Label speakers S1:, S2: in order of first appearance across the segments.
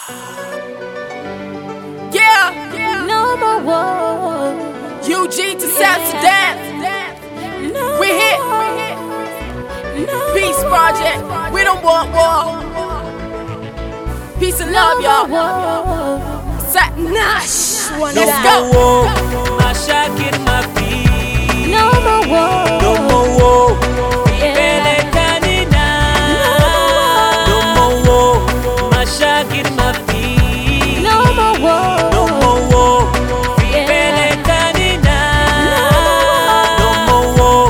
S1: Yeah,
S2: No more war.
S1: UG to South Sudan.
S2: No
S1: We hit.
S2: No
S1: Peace
S2: more
S1: Project. We don't want war. Peace and love, y'all.
S2: war.
S1: Sat Nash.
S2: No
S1: Let's
S2: more
S1: go.
S3: Mashakir mafi.
S2: No more war.
S3: No more war.
S2: Yeah.
S3: Pelekanina. No more war. Mashakir mafi.
S2: No more war.
S3: No more war.
S2: Yeah.
S3: Pelekanina. No more war.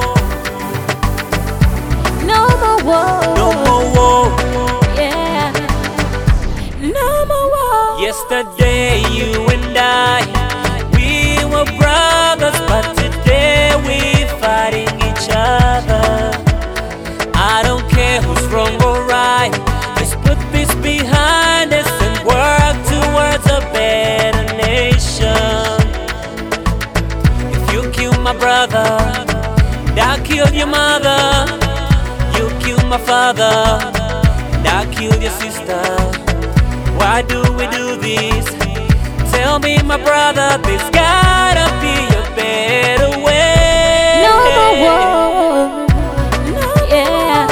S2: No more war.
S3: No more war.
S2: Yeah. No more war.
S3: Yesterday you and I, we were brothers, but today we fighting each other. I don't care who's wrong or right. Let's put this behind us and work towards a better nation. If you kill my brother, I kill your mother. You kill my father, I kill your sister. Why do we do this? Tell me, my brother, there's gotta be a better way.
S2: No more war. Yeah.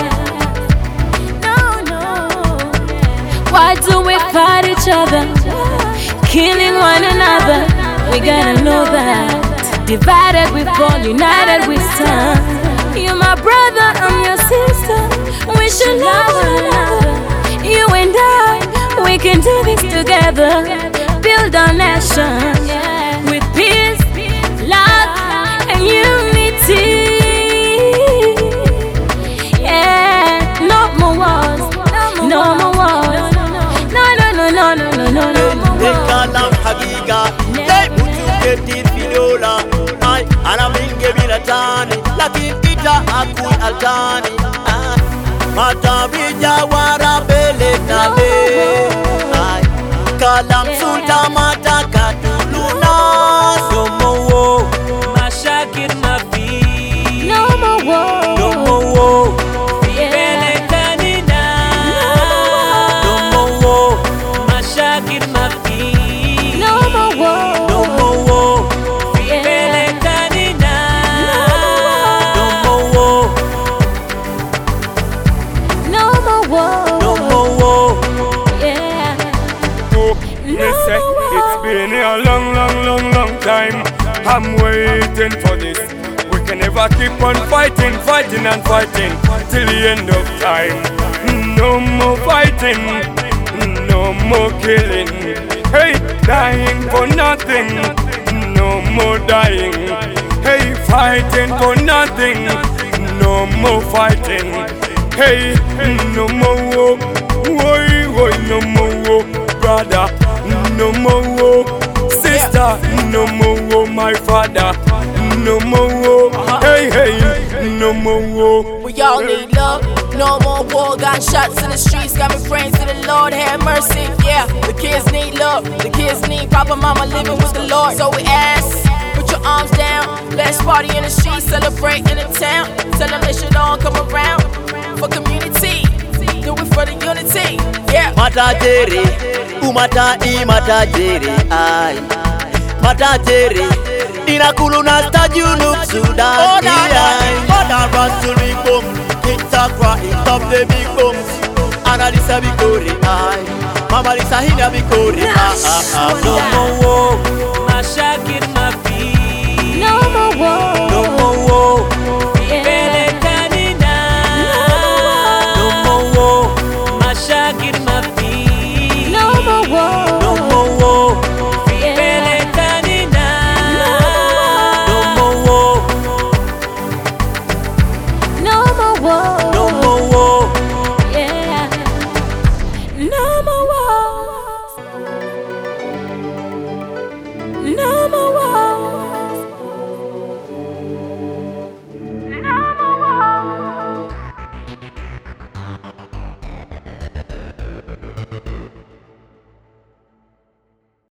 S2: No. Why do we fight each other? Killing one another. We gotta know that. Divided we fall, united we stand. You're my brother, I'm your sister. We should love one another. You and I, we can do this together. Build our nation with peace, love, and unity. Yeah, no more wars, no more wars. No.
S4: Kalam hagiga Hey mutu ketir fidola Ay anaminge milatani Lakin kita akui altani Mata bija wara bele tabe Ay Kalam sulta mata katuluna
S3: No more war, Mashakir mafi.
S2: No more war.
S3: No more war.
S2: Yeah.
S3: Pelekanina. No more war, Mashakir mafi.
S2: No more war.
S3: No more war.
S2: Yeah.
S3: Pelekanina. No more war.
S2: No more war.
S3: No more war.
S2: Yeah.
S5: Listen, it's been a long time. I'm waiting for this. We can never keep on fighting till the end of time. No more fighting, no more killing. Hey, dying for nothing, no more dying. Hey, fighting for nothing, no more fighting. Hey, no more war, woy, no more war, brother, no more war, sister, no more war, my father, no more war, hey, no more war.
S1: We all need love. No more war. Gunshots in the streets got me praying to the Lord. Have mercy. Yeah, the kids need love. The kids need Papa, Mama living with the Lord. So we ask, put your arms down. Let's party in the streets, celebrate in the town. Tell them they should all come around for community. Do it for the unity. Yeah.
S4: Mata jere Umata imata jere Ay Mata jere Inakuluna stajunuk Sudan Oda Rasuri Bum Kitakra Itop the big bums Analisa Bikori Ay Mama Lisa Hina Bikori
S3: No more war, Mashakir